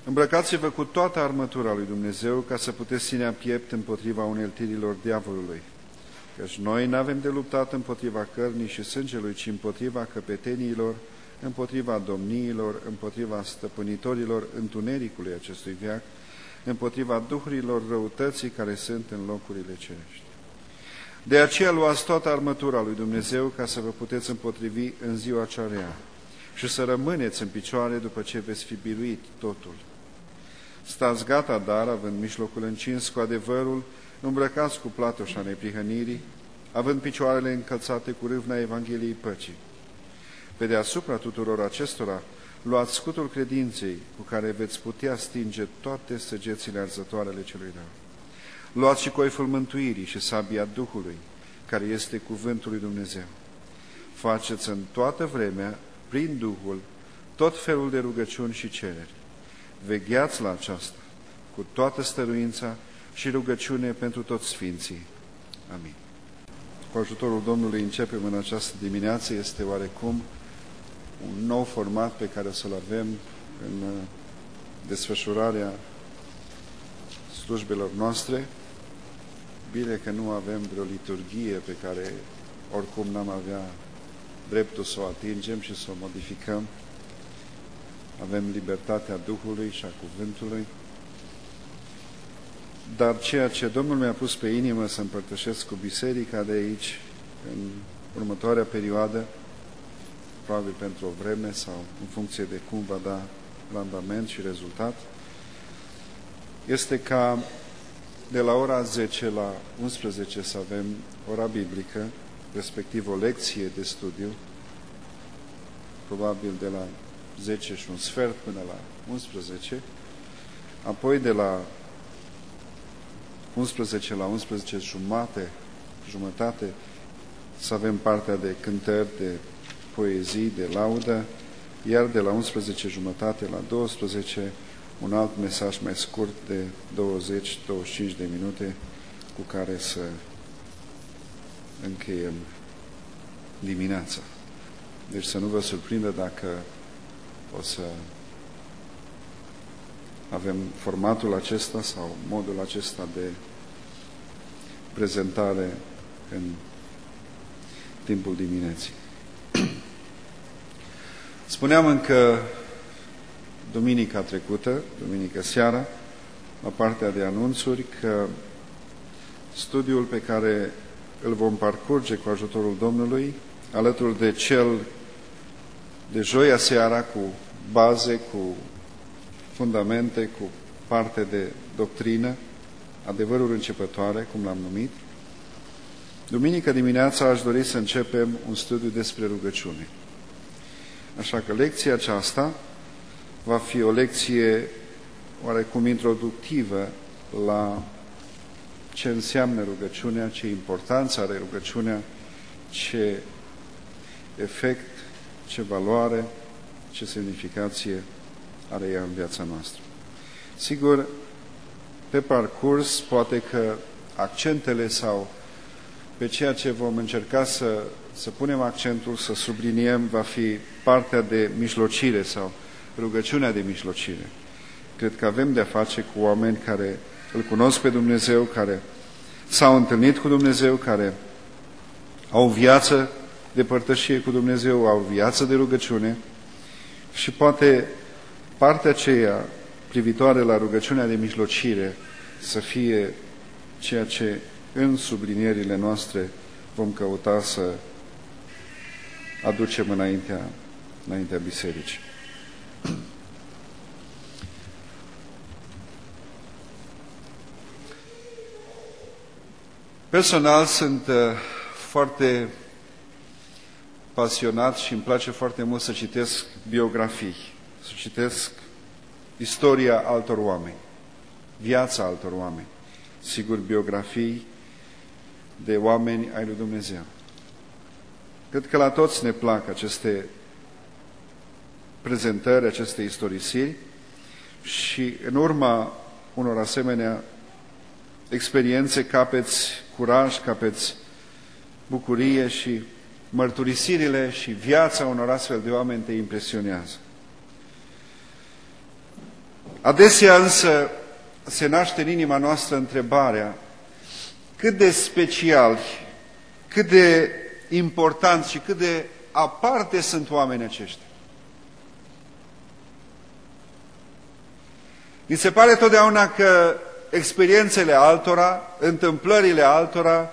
Îmbrăcați-vă cu toată armătura lui Dumnezeu ca să puteți ține piept împotriva uneltirilor diavolului. Căci noi n-avem de luptat împotriva cărnii și sângelui, ci împotriva căpeteniilor, împotriva domniilor, împotriva stăpânitorilor întunericului acestui veac, împotriva duhurilor răutății care sunt în locurile cerești. De aceea luați toată armătura lui Dumnezeu ca să vă puteți împotrivi în ziua cea rea și să rămâneți în picioare după ce veți fi biruit totul. Stați gata, dar, având mijlocul încins cu adevărul, îmbrăcați cu platoșa neprihănirii, având picioarele încălțate cu râvna Evangheliei păcii. Pe deasupra tuturor acestora, luați scutul credinței cu care veți putea stinge toate săgețile arzătoare ale celui rău. Luați și coiful mântuirii și sabia Duhului, care este cuvântul lui Dumnezeu. Faceți în toată vremea, prin Duhul, tot felul de rugăciuni și cereri. Vegheați la aceasta cu toată stăruința și rugăciune pentru toți sfinții. Amin. Cu ajutorul Domnului începem în această dimineață. Este oarecum un nou format pe care să-l avem în desfășurarea slujbelor noastre. Bine că nu avem vreo liturghie pe care oricum n-am avea dreptul să o atingem și să o modificăm. Avem libertatea Duhului și a Cuvântului. Dar ceea ce Domnul mi-a pus pe inimă să împărtășesc cu biserica de aici, în următoarea perioadă, probabil pentru o vreme sau în funcție de cum va da randament și rezultat, este ca de la ora 10 la 11 să avem ora biblică, respectiv o lecție de studiu, probabil de la 10 și un sfert până la 11, apoi de la 11 la 11 jumătate să avem partea de cântări, de poezii, de laudă, iar de la 11 jumătate la 12 un alt mesaj mai scurt de 20-25 de minute cu care să încheiem dimineața. Deci să nu vă surprindă dacă o să avem formatul acesta sau modul acesta de prezentare în timpul dimineții. Spuneam încă duminica trecută, duminică seara, la partea de anunțuri, că studiul pe care îl vom parcurge cu ajutorul Domnului, alături de cel de joia seara, cu baze, cu fundamente, cu parte de doctrină, adevăruri începătoare, cum l-am numit, duminică dimineața aș dori să începem un studiu despre rugăciune. Așa că lecția aceasta va fi o lecție oarecum introductivă la ce înseamnă rugăciunea, ce importanță are rugăciunea, ce efect, ce valoare, ce semnificație are ea în viața noastră. Sigur, pe parcurs, poate că accentele sau pe ceea ce vom încerca să punem accentul, să subliniem, va fi partea de mijlocire sau rugăciunea de mijlocire. Cred că avem de-a face cu oameni care îl cunosc pe Dumnezeu, care s-au întâlnit cu Dumnezeu, care au viață de părtășie cu Dumnezeu, au viață de rugăciune și poate partea aceea privitoare la rugăciunea de mijlocire să fie ceea ce în sublinierile noastre vom căuta să aducem înaintea bisericii. Personal sunt foarte pasionat și îmi place foarte mult să citesc biografii, să citesc istoria altor oameni, viața altor oameni, sigur biografii de oameni ai lui Dumnezeu. Cred că la toți ne plac aceste prezentări, aceste istorisiri și în urma unor asemenea experiențe capeți curaj, capeți bucurie și mărturisirile și viața unor astfel de oameni te impresionează. Adesea însă se naște în inima noastră întrebarea cât de speciali, cât de importanți și cât de aparte sunt oamenii aceștia. Mi se pare totdeauna că experiențele altora, întâmplările altora,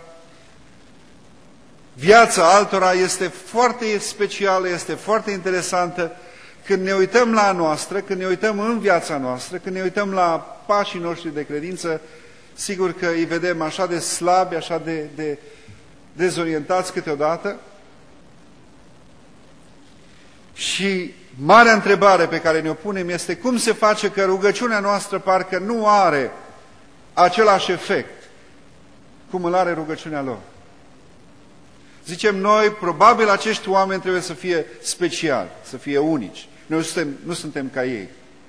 viața altora este foarte specială, este foarte interesantă. Când ne uităm la a noastră, când ne uităm în viața noastră, când ne uităm la pașii noștri de credință, sigur că îi vedem așa de slabi, așa de dezorientați câteodată. Și marea întrebare pe care ne-o punem este cum se face că rugăciunea noastră parcă nu are același efect cum îl are rugăciunea lor. Zicem noi, probabil acești oameni trebuie să fie speciali, să fie unici. Noi nu suntem ca ei.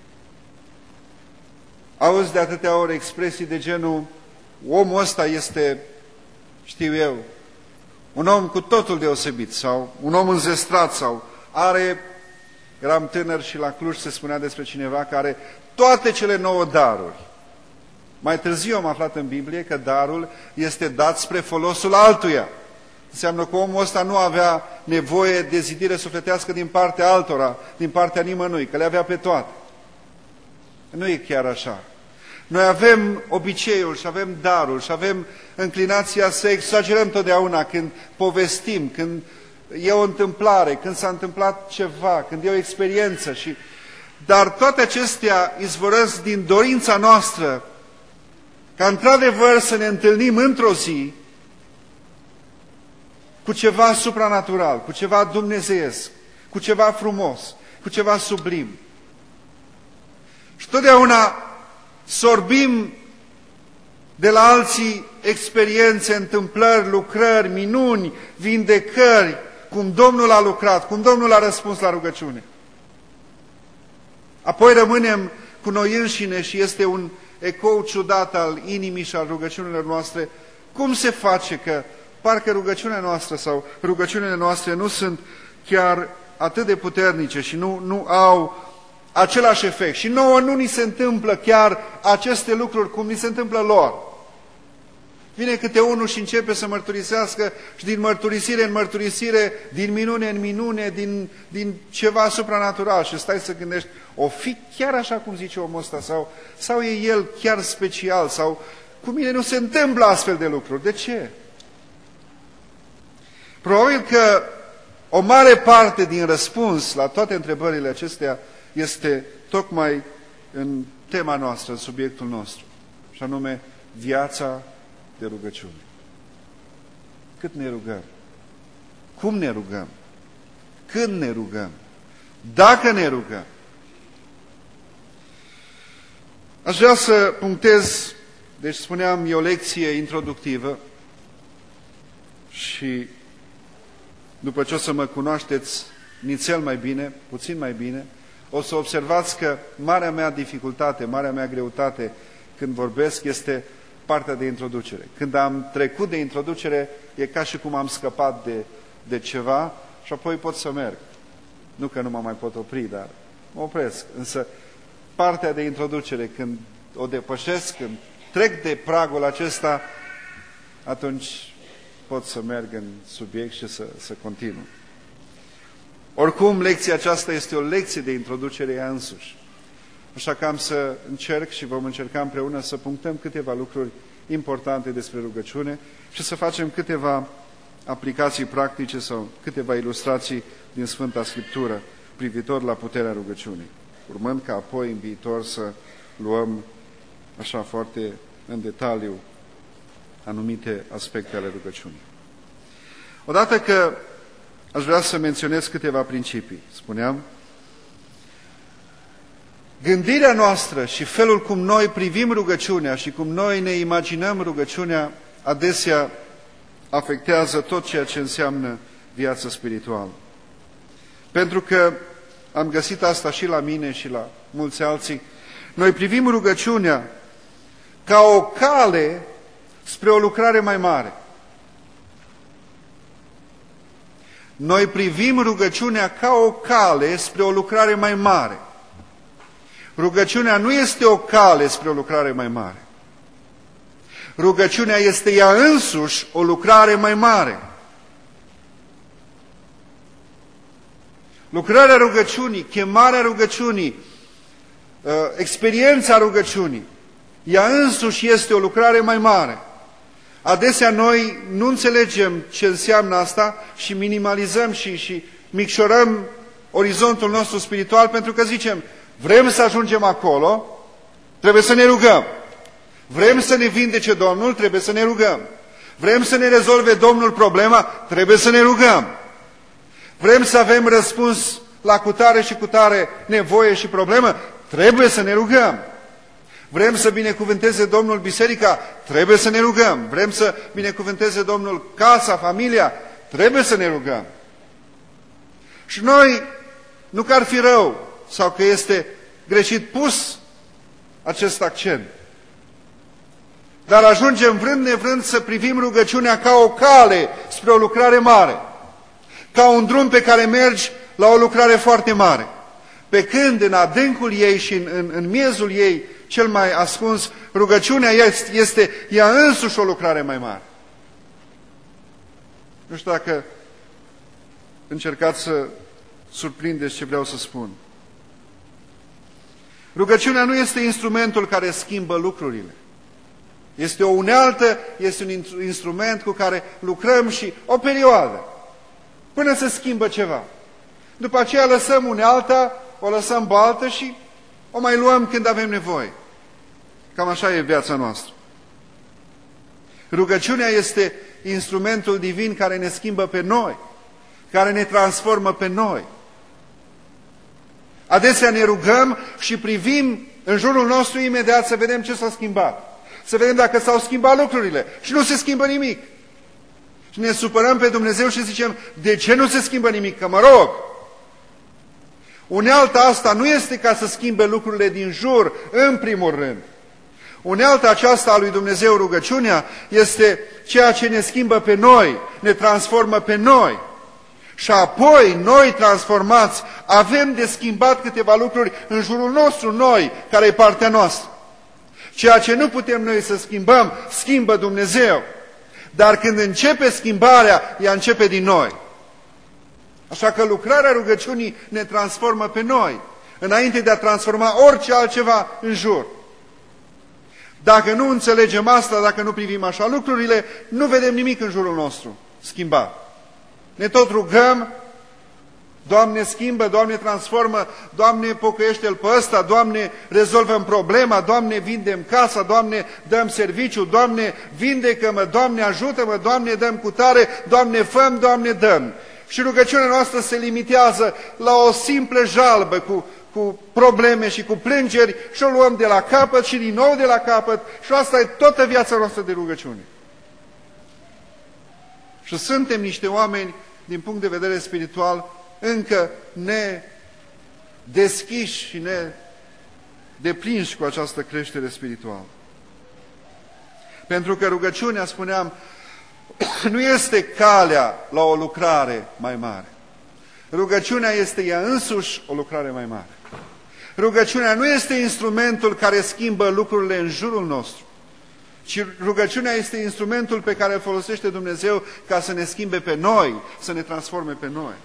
Auzi de atâtea ori expresii de genul, omul ăsta este, știu eu, un om cu totul deosebit, sau un om înzestrat, sau are, eram tânăr și la Cluj se spunea despre cineva care are toate cele 9 daruri. Mai târziu am aflat în Biblie că darul este dat spre folosul altuia. Înseamnă că omul ăsta nu avea nevoie de zidire sufletească din partea altora, din partea nimănui, că le avea pe toate. Nu e chiar așa. Noi avem obiceiul și avem darul și avem înclinația să exagerăm totdeauna când povestim, când e o întâmplare, când s-a întâmplat ceva, când e o experiență. Dar toate acestea izvorăsc din dorința noastră ca într-adevăr să ne întâlnim într-o zi cu ceva supranatural, cu ceva dumnezeiesc, cu ceva frumos, cu ceva sublim. Și totdeauna sorbim de la alții experiențe, întâmplări, lucrări, minuni, vindecări, cum Domnul a lucrat, cum Domnul a răspuns la rugăciune. Apoi rămânem cu noi înșine și este un ecou ciudat al inimii și al rugăciunilor noastre. Cum se face că parcă rugăciunea noastră sau rugăciunile noastre nu sunt chiar atât de puternice și nu au același efect. Și nouă nu ni se întâmplă chiar aceste lucruri cum ni se întâmplă lor. Vine câte unul și începe să mărturisească și din mărturisire în mărturisire, din minune în minune, din ceva supranatural și stai să gândești, o fi chiar așa cum zice omul ăsta sau e el chiar special sau cu mine nu se întâmplă astfel de lucruri. De ce? Probabil că o mare parte din răspuns la toate întrebările acestea este tocmai în tema noastră, în subiectul nostru, și anume viața de rugăciune. Cât ne rugăm? Cum ne rugăm? Când ne rugăm? Dacă ne rugăm? Aș vrea să punctez, deci spuneam, e o lecție introductivă și după ce o să mă cunoașteți nițel mai bine, puțin mai bine, o să observați că marea mea dificultate, marea mea greutate când vorbesc este partea de introducere. Când am trecut de introducere, e ca și cum am scăpat de ceva și apoi pot să merg. Nu că nu mă mai pot opri, dar mă opresc. Însă partea de introducere, când o depășesc, când trec de pragul acesta, atunci pot să merg în subiect și să continu. Oricum, lecția aceasta este o lecție de introducere ea însuși. Așa că am să încerc și vom încerca împreună să punctăm câteva lucruri importante despre rugăciune și să facem câteva aplicații practice sau câteva ilustrații din Sfânta Scriptură privitor la puterea rugăciunii, urmând ca apoi în viitor să luăm așa foarte în detaliu anumite aspecte ale rugăciunii. Odată că aș vrea să menționez câteva principii. Spuneam, gândirea noastră și felul cum noi privim rugăciunea și cum noi ne imaginăm rugăciunea adesea afectează tot ceea ce înseamnă viața spirituală. Pentru că am găsit asta și la mine și la mulți alții, noi privim rugăciunea ca o cale spre o lucrare mai mare. Noi privim rugăciunea ca o cale spre o lucrare mai mare. Rugăciunea nu este o cale spre o lucrare mai mare. Rugăciunea este ea însuși o lucrare mai mare. Lucrarea rugăciunii, chemarea rugăciunii, experiența rugăciunii, ea însuși este o lucrare mai mare. Adesea noi nu înțelegem ce înseamnă asta și minimalizăm și micșorăm orizontul nostru spiritual pentru că zicem, vrem să ajungem acolo, trebuie să ne rugăm. Vrem să ne vindece Domnul, trebuie să ne rugăm. Vrem să ne rezolve Domnul problema, trebuie să ne rugăm. Vrem să avem răspuns la cutare și cutare nevoie și problemă, trebuie să ne rugăm. Vrem să binecuvânteze Domnul biserica, trebuie să ne rugăm. Vrem să binecuvânteze Domnul casa, familia, trebuie să ne rugăm. Și noi, nu că ar fi rău sau că este greșit pus acest accent, dar ajungem vrând nevrând să privim rugăciunea ca o cale spre o lucrare mare, ca un drum pe care mergi la o lucrare foarte mare. Pe când în adâncul ei și în miezul ei, cel mai ascuns, rugăciunea este ea însuși o lucrare mai mare. Nu știu dacă încercați să surprindeți ce vreau să spun. Rugăciunea nu este instrumentul care schimbă lucrurile. Este o unealtă, este un instrument cu care lucrăm și o perioadă, până se schimbă ceva. După aceea lăsăm unealta, o lăsăm baltă și o mai luăm când avem nevoie. Cam așa e viața noastră. Rugăciunea este instrumentul divin care ne schimbă pe noi, care ne transformă pe noi. Adesea ne rugăm și privim în jurul nostru imediat să vedem ce s-a schimbat. Să vedem dacă s-au schimbat lucrurile. Și nu se schimbă nimic. Și ne supărăm pe Dumnezeu și zicem, de ce nu se schimbă nimic? Că mă rog. Unealta asta nu este ca să schimbe lucrurile din jur, în primul rând. Unealta aceasta a lui Dumnezeu, rugăciunea, este ceea ce ne schimbă pe noi, ne transformă pe noi. Și apoi, noi transformați, avem de schimbat câteva lucruri în jurul nostru, noi, care e partea noastră. Ceea ce nu putem noi să schimbăm, schimbă Dumnezeu. Dar când începe schimbarea, ea începe din noi. Așa că lucrarea rugăciunii ne transformă pe noi, înainte de a transforma orice altceva în jur. Dacă nu înțelegem asta, dacă nu privim așa lucrurile, nu vedem nimic în jurul nostru schimbat. Ne tot rugăm, Doamne schimbă, Doamne transformă, Doamne pocăiește-l pe ăsta, Doamne rezolvăm problema, Doamne vindem casa, Doamne dăm serviciu, Doamne vindecă-mă, Doamne ajută-mă, Doamne dăm cutare, Doamne făm, Doamne dăm. Și rugăciunea noastră se limitează la o simplă jalbă cu probleme și cu plângeri și o luăm de la capăt și din nou de la capăt și asta e toată viața noastră de rugăciune. Și suntem niște oameni, din punct de vedere spiritual, încă nedeschiși și nedeplinși cu această creștere spirituală. Pentru că rugăciunea, spuneam, nu este calea la o lucrare mai mare. Rugăciunea este ea însuși o lucrare mai mare. Rugăciunea nu este instrumentul care schimbă lucrurile în jurul nostru, ci rugăciunea este instrumentul pe care îl folosește Dumnezeu ca să ne schimbe pe noi, să ne transforme pe noi.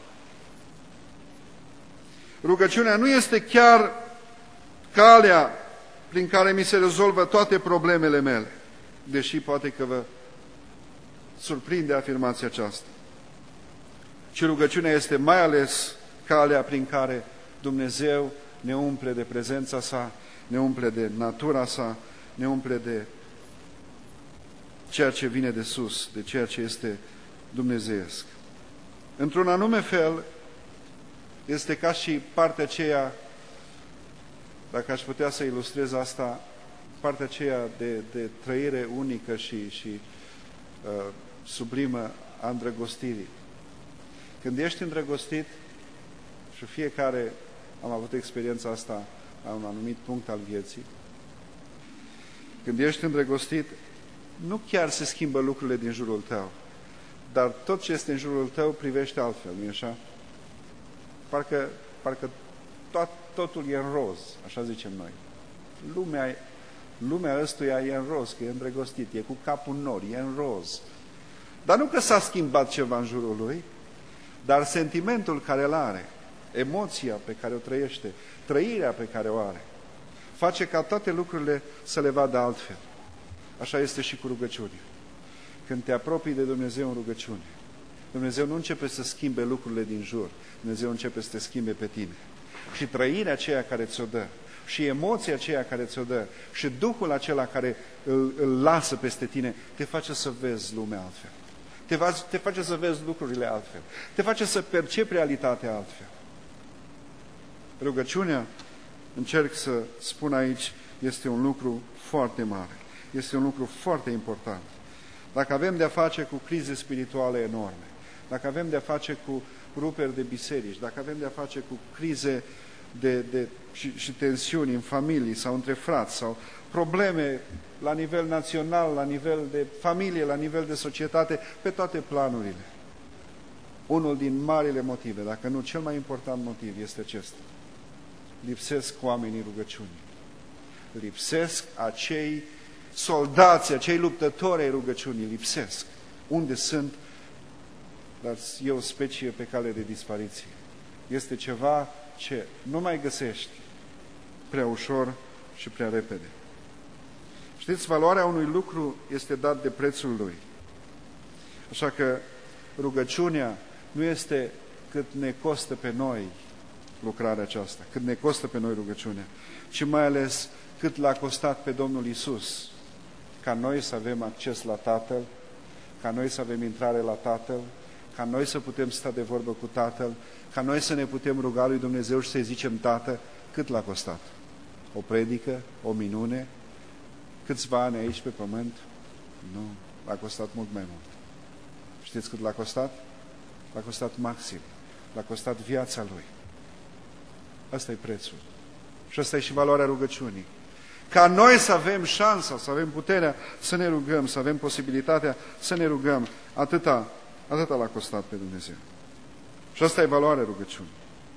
Rugăciunea nu este chiar calea prin care mi se rezolvă toate problemele mele, deși poate că vă surprinde afirmația aceasta. Ci rugăciunea este mai ales calea prin care Dumnezeu ne umple de prezența sa, ne umple de natura sa, ne umple de ceea ce vine de sus, de ceea ce este dumnezeiesc. Într-un anume fel, este ca și partea aceea, dacă aș putea să ilustrez asta, partea aceea de trăire unică și sublimă a îndrăgostirii. Când ești îndrăgostit, și fiecare am avut experiența asta la un anumit punct al vieții, când ești îndrăgostit, nu chiar se schimbă lucrurile din jurul tău, dar tot ce este în jurul tău privește altfel, nu-i așa? Parcă totul e în roz, așa zicem noi. Lumea ăstuia e în roz, că e îndrăgostit, e cu capul în nori, e în roz. Dar nu că s-a schimbat ceva în jurul lui, dar sentimentul care îl are, emoția pe care o trăiește, trăirea pe care o are, face ca toate lucrurile să le vadă altfel. Așa este și cu rugăciunea. Când te apropii de Dumnezeu în rugăciune, Dumnezeu nu începe să schimbe lucrurile din jur, Dumnezeu începe să te schimbe pe tine. Și trăirea aceea care ți-o dă, și emoția aceea care ți-o dă, și Duhul acela care îl lasă peste tine, te face să vezi lumea altfel. Te face să vezi lucrurile altfel. Te face să percepi realitatea altfel. Rugăciunea, încerc să spun aici, este un lucru foarte mare. Este un lucru foarte important. Dacă avem de-a face cu crize spirituale enorme, dacă avem de-a face cu ruperi de biserici, dacă avem de-a face cu crize și tensiuni în familii sau între frați, sau probleme la nivel național, la nivel de familie, la nivel de societate, pe toate planurile. Unul din marile motive, dacă nu cel mai important motiv, este acesta. Lipsesc oamenii rugăciunii. Lipsesc acei soldați, acei luptători ai rugăciunii, lipsesc. Unde sunt? Dar e o specie pe cale de dispariție. Este ceva ce nu mai găsești prea ușor și prea repede. Știți, valoarea unui lucru este dat de prețul lui. Așa că rugăciunea nu este cât ne costă pe noi lucrarea aceasta, cât ne costă pe noi rugăciunea, ci mai ales cât l-a costat pe Domnul Iisus ca noi să avem acces la Tatăl, ca noi să avem intrare la Tatăl, ca noi să putem sta de vorbă cu Tatăl, ca noi să ne putem ruga lui Dumnezeu și să-i zicem Tată, cât l-a costat? O predică? O minune? Câțiva ani aici pe pământ? Nu, l-a costat mult mai mult. Știți cât l-a costat? L-a costat maxim. L-a costat viața lui. Asta e prețul. Și asta e și valoarea rugăciunii. Ca noi să avem șansa, să avem puterea să ne rugăm, să avem posibilitatea să ne rugăm, atâta l-a costat pe Dumnezeu. Și asta e valoarea rugăciunii.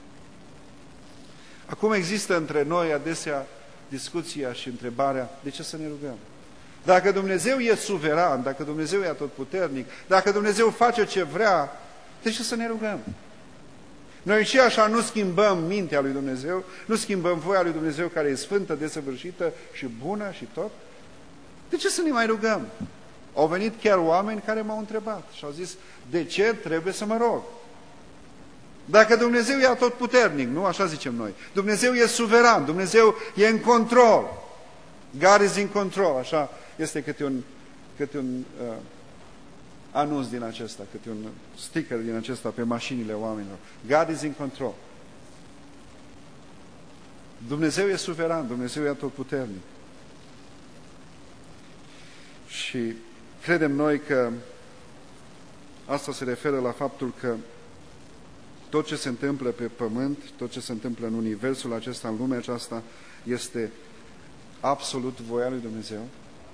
Acum există între noi adesea discuția și întrebarea, de ce să ne rugăm? Dacă Dumnezeu e suveran, dacă Dumnezeu e atotputernic, dacă Dumnezeu face ce vrea, de ce să ne rugăm? Noi și așa nu schimbăm mintea lui Dumnezeu, nu schimbăm voia lui Dumnezeu care e sfântă, desăvârșită și bună și tot. De ce să ne mai rugăm? Au venit chiar oameni care m-au întrebat și au zis, de ce trebuie să mă rog? Dacă Dumnezeu e atotputernic, nu? Așa zicem noi. Dumnezeu e suveran, Dumnezeu e în control. God is in control, așa este câte un anunț din acesta, câte un sticker din acesta pe mașinile oamenilor. God is in control. Dumnezeu e suveran, Dumnezeu e atotputernic. Și credem noi că asta se referă la faptul că tot ce se întâmplă pe pământ, tot ce se întâmplă în universul acesta, în lumea aceasta, este absolut voia lui Dumnezeu?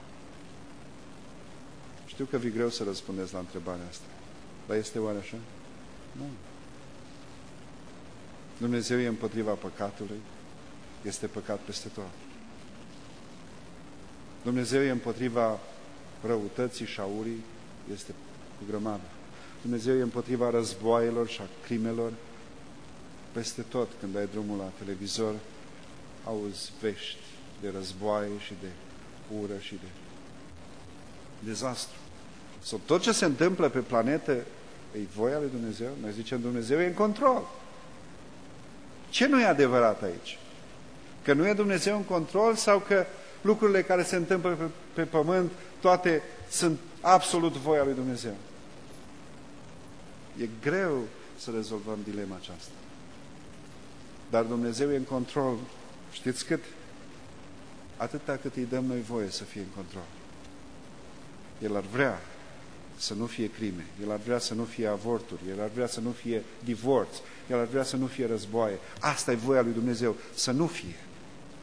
Știu că vi greu să răspundeți la întrebarea asta, dar este oare așa? Nu. Dumnezeu e împotriva păcatului, este păcat peste tot. Dumnezeu e împotriva răutății și a urii, este cu grămadă. Dumnezeu e împotriva războaielor și a crimelor. Peste tot, când ai drumul la televizor, auzi vești de războaie și de ură și de dezastru. Sau tot ce se întâmplă pe planetă e voia lui Dumnezeu? Noi zicem Dumnezeu e în control. Ce nu e adevărat aici? Că nu e Dumnezeu în control sau că lucrurile care se întâmplă pe pământ toate sunt absolut voia lui Dumnezeu? E greu să rezolvăm dilema aceasta. Dar Dumnezeu e în control. Știți cât? Atâta cât îi dăm noi voie să fie în control. El ar vrea să nu fie crime, El ar vrea să nu fie avorturi, El ar vrea să nu fie divorț, El ar vrea să nu fie războaie. Asta e voia lui Dumnezeu, să nu fie.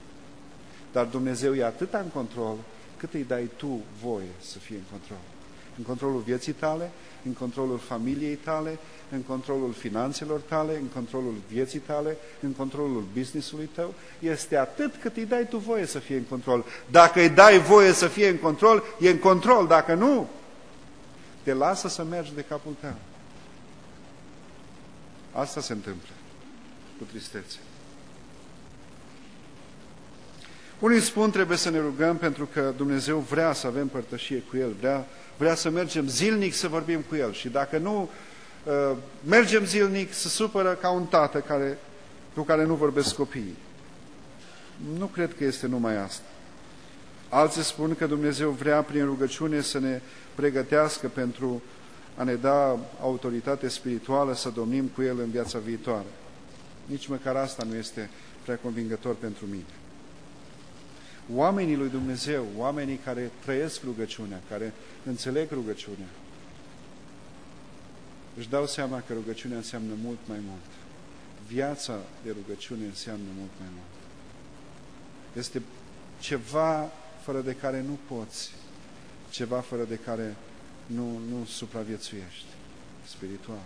Dar Dumnezeu e atât în control cât îi dai tu voie să fie în control. În controlul vieții tale, în controlul familiei tale, în controlul finanțelor tale, în controlul vieții tale, în controlul business-ului tău. Este atât cât îi dai tu voie să fie în control. Dacă îi dai voie să fie în control, e în control. Dacă nu, te lasă să mergi de capul tău. Asta se întâmplă cu tristețe. Unii spun trebuie să ne rugăm pentru că Dumnezeu vrea să avem părtășie cu El, vrea să mergem zilnic să vorbim cu El și dacă nu mergem zilnic, se supără ca un tată cu care nu vorbesc copiii. Nu cred că este numai asta. Alții spun că Dumnezeu vrea prin rugăciune să ne pregătească pentru a ne da autoritate spirituală să domnim cu El în viața viitoare. Nici măcar asta nu este prea convingător pentru mine. Oamenii lui Dumnezeu, oamenii care trăiesc rugăciunea, care înțeleg rugăciunea, își dau seama că rugăciunea înseamnă mult mai mult. Viața de rugăciune înseamnă mult mai mult. Este ceva fără de care nu poți, ceva fără de care nu supraviețuiești spiritual.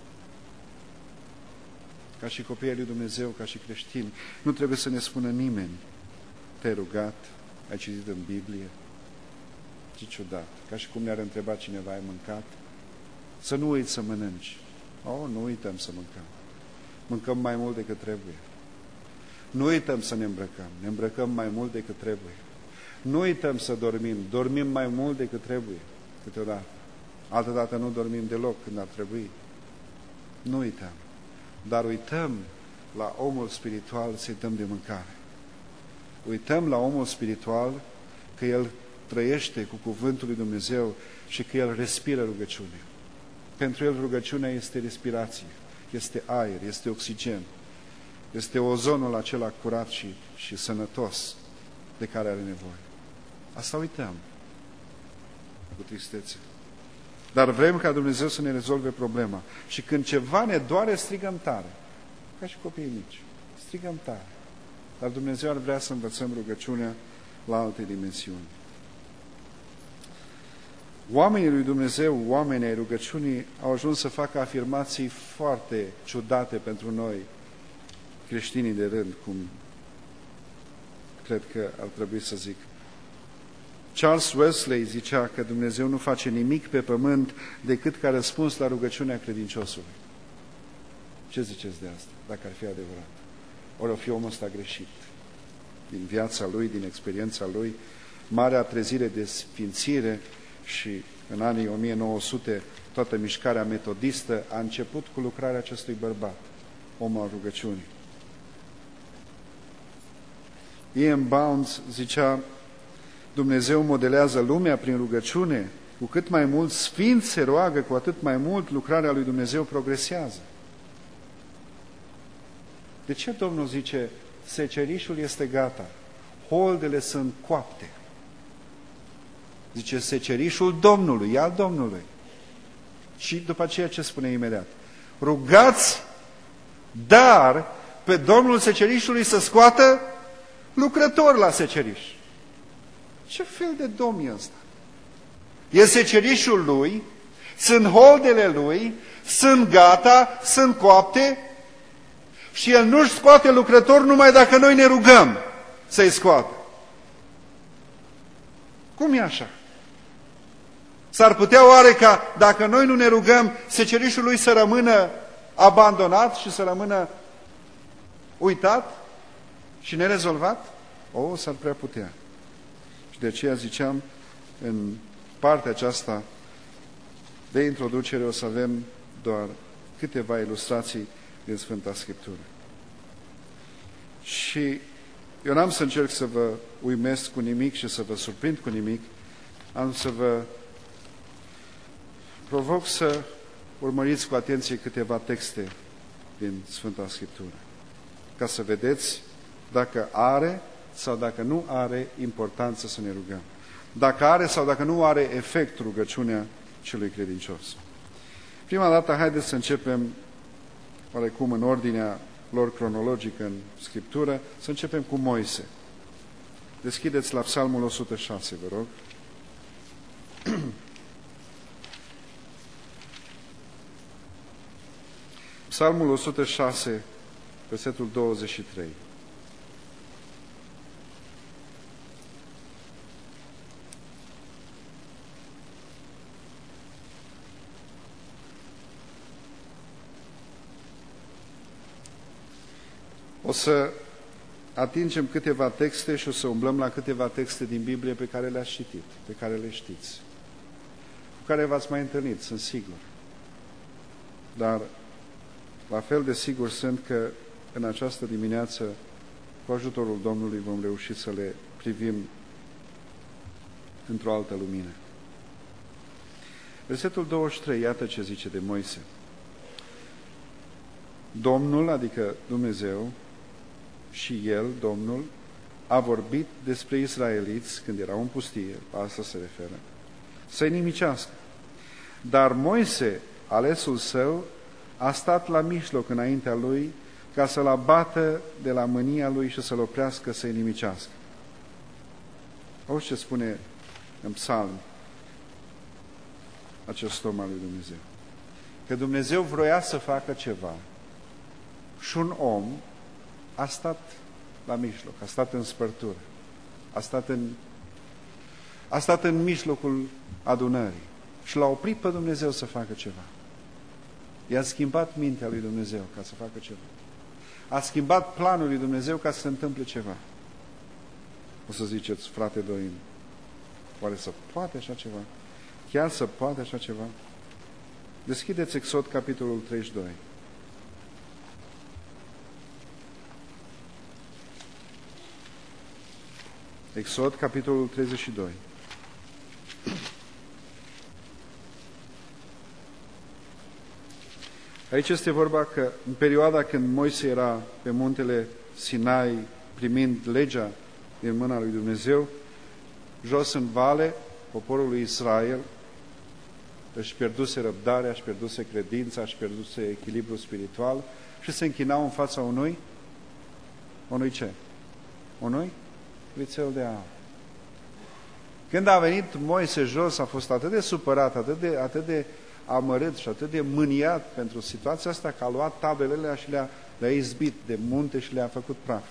Ca și copiii lui Dumnezeu, ca și creștini, nu trebuie să ne spună nimeni: te-ai rugat, ai citit în Biblie. Ce ciudat. Ca și cum ne-ar întreba cineva: ai mâncat? Să nu uiți să mănânci. Nu uităm să mâncăm. Mâncăm mai mult decât trebuie. Nu uităm să ne îmbrăcăm. Ne îmbrăcăm mai mult decât trebuie. Nu uităm să dormim. Dormim mai mult decât trebuie câteodată. Altădată nu dormim deloc când ar trebui. Nu uităm. Dar uităm la omul spiritual să-i dăm de mâncare. Uităm la omul spiritual că el trăiește cu cuvântul lui Dumnezeu și că el respiră rugăciune. Pentru el rugăciunea este respirație, este aer, este oxigen, este ozonul acela curat și sănătos de care are nevoie. Asta uităm cu tristețe. Dar vrem ca Dumnezeu să ne rezolve problema. Și când ceva ne doare, strigăm tare. Ca și copiii mici. Strigăm tare. Dar Dumnezeu ar vrea să învățăm rugăciunea la alte dimensiuni. Oamenii lui Dumnezeu, oamenii ai rugăciunii, au ajuns să facă afirmații foarte ciudate pentru noi, creștinii de rând, cum cred că ar trebui să zic. Charles Wesley zicea că Dumnezeu nu face nimic pe pământ decât ca răspuns la rugăciunea credinciosului. Ce ziceți de asta, dacă ar fi adevărat? Ori o fi omul ăsta greșit. Din viața lui, din experiența lui, marea trezire de sfințire și în anii 1900 toată mișcarea metodistă a început cu lucrarea acestui bărbat, om al rugăciunii. Ian Bounds zicea: Dumnezeu modelează lumea prin rugăciune, cu cât mai mult sfinți se roagă, cu atât mai mult lucrarea lui Dumnezeu progresează. De ce Domnul zice: secerișul este gata, holdele sunt coapte? Zice: secerișul Domnului, e al Domnului. Și după aceea ce spune imediat? Rugați, dar pe Domnul secerișului să scoată lucrători la seceriș. Ce fel de domn e ăsta? E secerișul lui, sunt holdele lui, sunt gata, sunt coapte și el nu-și scoate lucrători numai dacă noi ne rugăm să-i scoată. Cum e așa? S-ar putea oare ca dacă noi nu ne rugăm, secerișul lui să rămână abandonat și să rămână uitat și nerezolvat? S-ar prea putea. Și de aceea ziceam, în partea aceasta de introducere o să avem doar câteva ilustrații din Sfânta Scriptură. Și eu n-am să încerc să vă uimesc cu nimic și să vă surprind cu nimic, am să vă provoc să urmăriți cu atenție câteva texte din Sfânta Scriptură, ca să vedeți dacă are sau dacă nu are importanță să ne rugăm. Dacă are sau dacă nu are efect rugăciunea celui credincios. Prima dată, haideți să începem, oarecum în ordinea lor cronologică în Scriptură, să începem cu Moise. Deschideți la Psalmul 106, vă rog. Psalmul 106, versetul 23. O să atingem câteva texte și o să umblăm la câteva texte din Biblie pe care le-ați citit, pe care le știți, cu care v-ați mai întâlnit, sunt sigur. Dar la fel de sigur sunt că în această dimineață, cu ajutorul Domnului, vom reuși să le privim într-o altă lumină. Versetul 23, iată ce zice de Moise. Domnul, adică Dumnezeu, și El, Domnul, a vorbit despre israeliți când erau în pustie, la asta se referă, să-i nimicească. Dar Moise, alesul său, a stat la mijloc înaintea lui ca să-l abată de la mânia lui și să-l oprească să-i nimicească. Auzi ce spune în psalm acest om al lui Dumnezeu. Că Dumnezeu vroia să facă ceva și un om a stat la mijloc, a stat în spărtură, a stat în mijlocul adunării și l-a oprit pe Dumnezeu să facă ceva. I-a schimbat mintea lui Dumnezeu ca să facă ceva. A schimbat planul lui Dumnezeu ca să se întâmple ceva. O să ziceți, frate Dorin, oare să poate așa ceva? Chiar să poate așa ceva? Deschideți Exod, capitolul 32. Exod, capitolul 32. Aici este vorba că în perioada când Moise era pe muntele Sinai primind legea din mâna lui Dumnezeu, jos în vale, poporul lui Israel își pierduse răbdarea, își pierduse credința, își pierduse echilibrul spiritual și se închinau în fața unui ce? Unui vițel de aur. Când a venit Moise jos, a fost atât de supărat, atât de amărât și atât de mâniat pentru situația asta, că a luat tablele și le-a izbit de munte și le-a făcut praf.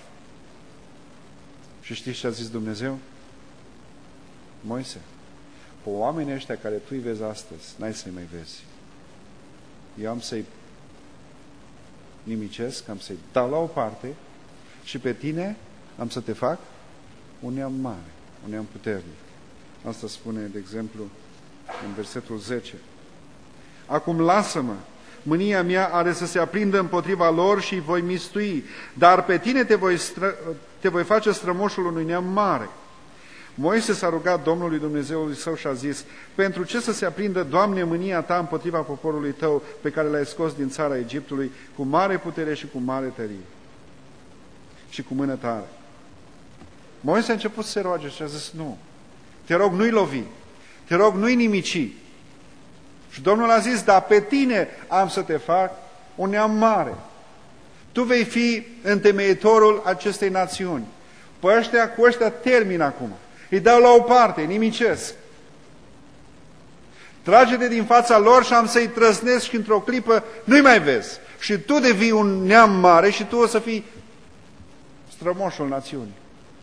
Și știți ce a zis Dumnezeu? Moise, pe oamenii ăștia care tu îi vezi astăzi, n-ai să-i mai vezi. Eu am să-i nimicesc, am să-i dau la o parte și pe tine am să te fac un neam mare, un neam puternic. Asta spune, de exemplu, în versetul 10. Acum lasă-mă, mânia mea are să se aprindă împotriva lor și îi voi mistui, dar pe tine te voi face strămoșul unui neam mare. Moise s-a rugat Domnului Dumnezeului său și a zis, pentru ce să se aprindă, Doamne, mânia ta împotriva poporului tău pe care l-ai scos din țara Egiptului cu mare putere și cu mare tărie și cu mână tare? Moise a început să se roage și a zis, nu, te rog, nu-i lovi, te rog, nu-i nimici. Și Domnul a zis, dar pe tine am să te fac un neam mare. Tu vei fi întemeitorul acestei națiuni. Cu ăștia termin acum. Îi dau la o parte, nimicesc. Trage-te din fața lor și am să-i trăsnesc și într-o clipă nu-i mai vezi. Și tu devii un neam mare și tu o să fii strămoșul națiunii.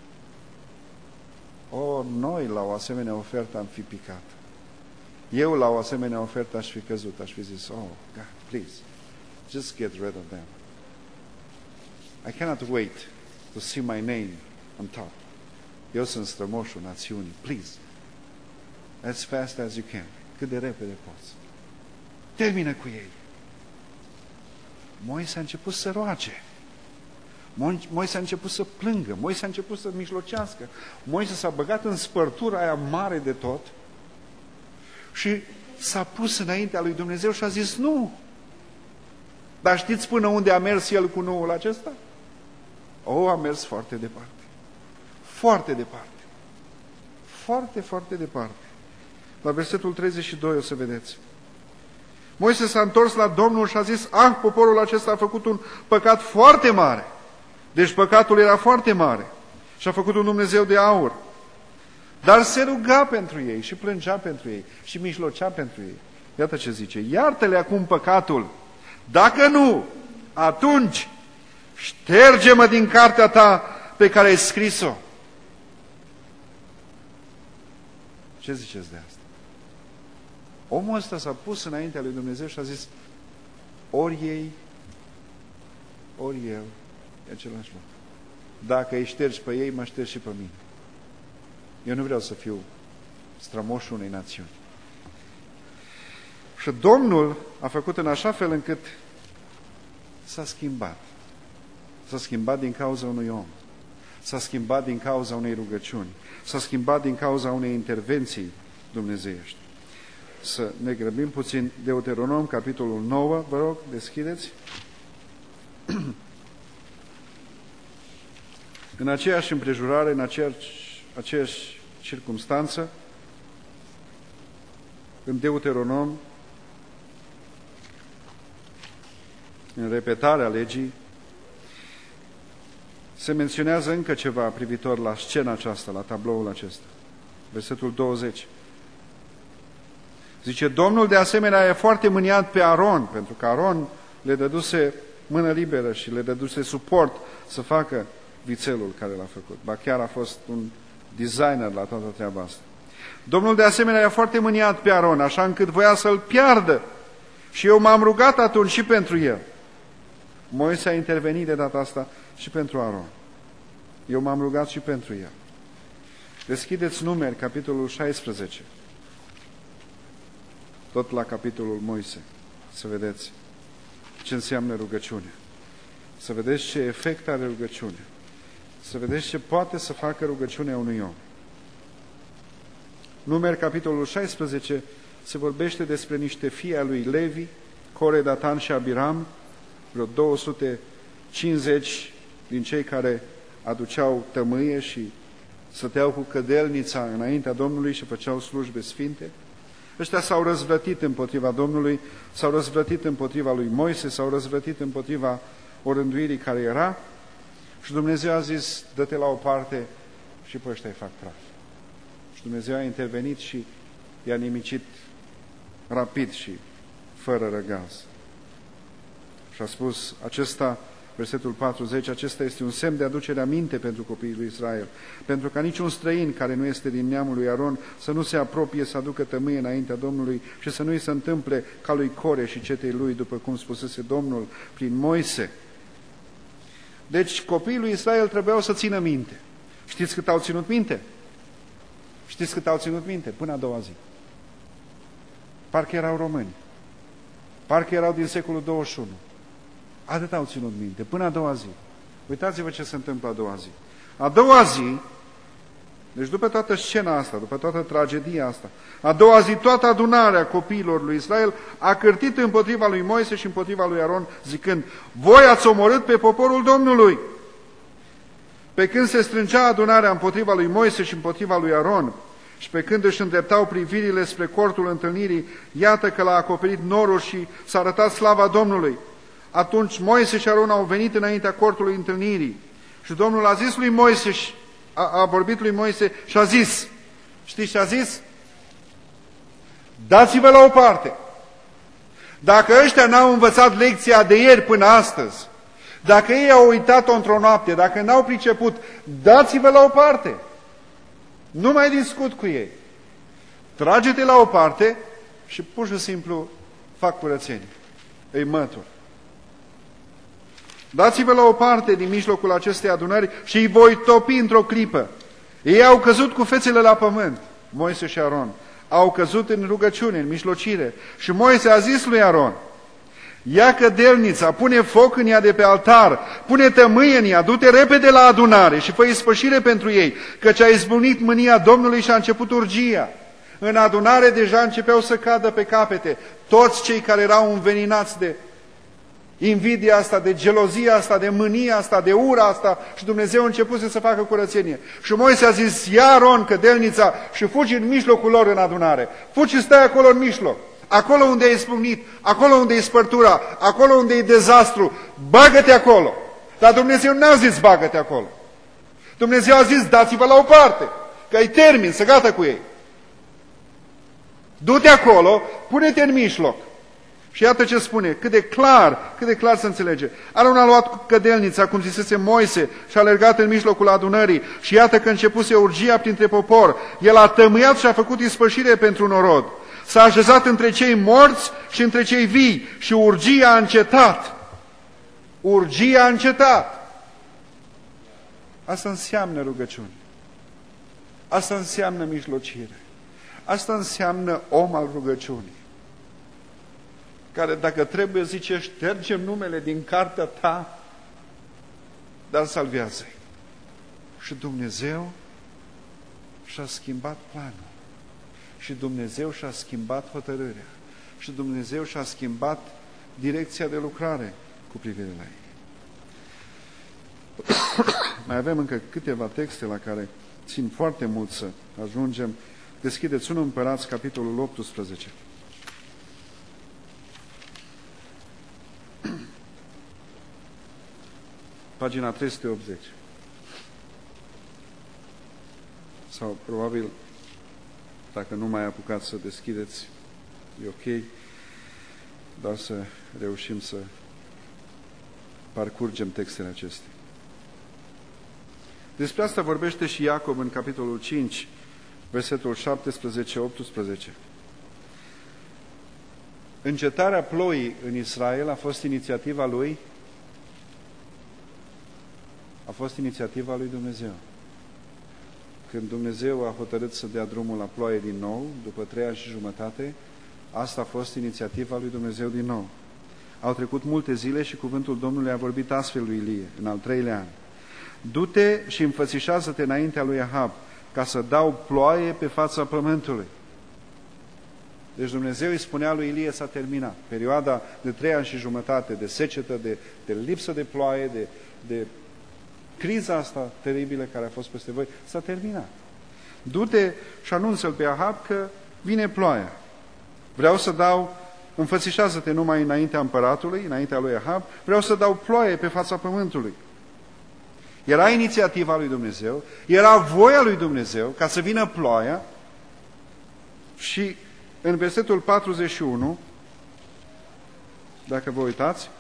Noi la o asemenea ofertă am fi picat. Eu la o asemenea ofertă aș fi căzut, aș fi zis, God, please, just get rid of them. I cannot wait to see my name on top. Eu sunt strămoșul națiunii, please, as fast as you can, cât de repede poți. Termină cu ei. Moise a început să roage. Moise a început să plângă, Moise a început să mijlocească, Moise s-a băgat în spărtura aia mare de tot și s-a pus înaintea lui Dumnezeu și a zis nu. Dar știți până unde a mers el cu nuul acesta? A mers foarte departe. Foarte departe. Foarte, foarte departe. La versetul 32 o să vedeți. Moise s-a întors la Domnul și a zis, poporul acesta a făcut un păcat foarte mare. Deci păcatul era foarte mare. Și a făcut un Dumnezeu de aur. Dar se ruga pentru ei și plângea pentru ei și mijlocea pentru ei. Iată ce zice, iartă-le acum păcatul, Dacă nu, atunci șterge-mă din cartea ta pe care ai scris-o. Ce ziceți de asta? Omul ăsta s-a pus înaintea lui Dumnezeu și a zis, ori ei, ori eu, e același lucru. Dacă îi ștergi pe ei, mă ștergi și pe mine. Eu nu vreau să fiu strămoșul unei națiuni. Și Domnul a făcut în așa fel încât s-a schimbat. S-a schimbat din cauza unui om. S-a schimbat din cauza unei rugăciuni. S-a schimbat din cauza unei intervenții dumnezeiești. Să ne grăbim puțin. Deuteronom, capitolul 9, vă rog, deschideți. În aceeași împrejurare, în aceeași circumstanță, în Deuteronom, în repetarea legii, se menționează încă ceva privitor la scena aceasta, la tabloul acesta. Versetul 20. Zice, Domnul de asemenea e foarte mâniat pe Aron, pentru că Aron le dăduse mână liberă și le dăduse suport să facă vițelul care l-a făcut. Ba chiar a fost un designer la toată treaba asta. Domnul de asemenea e foarte mâniat pe Aron, așa încât voia să-l piardă. Și eu m-am rugat atunci și pentru el. Moise a intervenit de data asta și pentru Aron. Eu m-am rugat și pentru el. Deschideți Numeri, capitolul 16. Tot la capitolul Moise. Să vedeți ce înseamnă rugăciune. Să vedeți ce efect are rugăciune. Să vedeți ce poate să facă rugăciunea unui om. Numeri, capitolul 16, se vorbește despre niște fii ai lui Levi, Core, Datan și Abiram, vreo 250 din cei care aduceau tămâie și stăteau cu cădelnița înaintea Domnului și făceau slujbe sfinte. Ăștia s-au răzvrătit împotriva Domnului, s-au răzvrătit împotriva lui Moise, s-au răzvrătit împotriva orânduirii care era și Dumnezeu a zis, dă-te la o parte și pe ăștia îi fac praf. Și Dumnezeu a intervenit și i-a nimicit rapid și fără răgaz. Și a spus, acesta, versetul 40, acesta este un semn de aducere aminte pentru copiii lui Israel, pentru ca niciun străin care nu este din neamul lui Aron să nu se apropie să aducă tămâie înaintea Domnului și să nu-i se întâmple ca lui Core și cetei lui, după cum spusese Domnul prin Moise. Deci copiii lui Israel trebuiau să țină minte. Știți cât au ținut minte? Știți cât au ținut minte? Până a doua zi. Parcă erau români. Parcă erau din secolul 21. Atât au ținut minte, până a doua zi. Uitați-vă ce se întâmplă a doua zi. A doua zi, deci după toată scena asta, după toată tragedia asta, a doua zi toată adunarea copiilor lui Israel a cârtit împotriva lui Moise și împotriva lui Aron, zicând, voi ați omorât pe poporul Domnului. Pe când se strângea adunarea împotriva lui Moise și împotriva lui Aron, și pe când își îndreptau privirile spre cortul întâlnirii, iată că l-a acoperit norul și s-a arătat slava Domnului. Atunci Moise și Aron au venit înaintea cortului întâlnirii și Domnul a zis lui Moise, a vorbit lui Moise și a zis, știți ce a zis? Dați-vă la o parte. Dacă ăștia n-au învățat lecția de ieri până astăzi, dacă ei au uitat-o într-o noapte, dacă n-au priceput, dați-vă la o parte. Nu mai discut cu ei. Trage-te la o parte și pur și simplu fac curățenie. Îi mătur. Dați-vă la o parte din mijlocul acestei adunări și îi voi topi într-o clipă. Ei au căzut cu fețele la pământ, Moise și Aron. Au căzut în rugăciune, în mijlocire. Și Moise a zis lui Aron, ia cădelnița, pune foc în ea de pe altar, pune tămâie în ea, du-te repede la adunare și fă ispășire pentru ei, căci a izbucnit mânia Domnului și a început urgia. În adunare deja începeau să cadă pe capete toți cei care erau înveninați de invidia asta, de gelozia asta, de mânia asta, de ura asta și Dumnezeu a început să facă curățenie. Și Moise a zis, ia Aron cădelnița și fugi în mijlocul lor în adunare. Fugi și stai acolo în mijloc. Acolo unde ai spumnit, acolo unde e spărtura, acolo unde e dezastru, bagă-te acolo. Dar Dumnezeu n-a zis bagă-te acolo. Dumnezeu a zis dați-vă la o parte, că ai termin, să gata cu ei. Du-te acolo, pune-te în mijloc Și iată ce spune, cât de clar se înțelege. Aron a luat cădelnița, cum zisese Moise, și a alergat în mijlocul adunării. Și iată că începuse urgia printre popor. El a tămâiat și a făcut ispășire pentru norod. S-a așezat între cei morți și între cei vii și urgia a încetat. Urgia a încetat. Asta înseamnă rugăciune. Asta înseamnă mijlocire. Asta înseamnă om al rugăciunii. Care dacă trebuie, zice, ștergem numele din cartea ta, dar salvează-i. Și Dumnezeu și-a schimbat planul. Și Dumnezeu și-a schimbat hotărârea. Și Dumnezeu și-a schimbat direcția de lucrare cu privire la ei. Mai avem încă câteva texte la care țin foarte mult să ajungem. Deschideți 1 Împărați, capitolul 18. Pagina 380. Sau probabil, dacă nu mai apucați să deschideți, e ok, dar să reușim să parcurgem textele acestea. Despre asta vorbește și Iacov în capitolul 5, versetul 17-18. Încetarea ploii în Israel a fost inițiativa lui? A fost inițiativa lui Dumnezeu. Când Dumnezeu a hotărât să dea drumul la ploaie din nou, după 3 ani și jumătate, asta a fost inițiativa lui Dumnezeu din nou. Au trecut multe zile și cuvântul Domnului a vorbit astfel lui Ilie, în al 3-lea an. Du-te și înfățișează-te înaintea lui Ahab, ca să dau ploaie pe fața pământului. Deci Dumnezeu îi spunea lui Ilie, s-a terminat. Perioada de 3 ani și jumătate de secetă, de lipsă de ploaie, de criza asta teribilă care a fost peste voi, s-a terminat. Du-te și anunță-l pe Ahab că vine ploaia. Vreau să dau, înfățișează-te numai înaintea împăratului, înaintea lui Ahab, vreau să dau ploaie pe fața pământului. Era inițiativa lui Dumnezeu, era voia lui Dumnezeu ca să vină ploaia și în versetul 41, dacă vă uitați,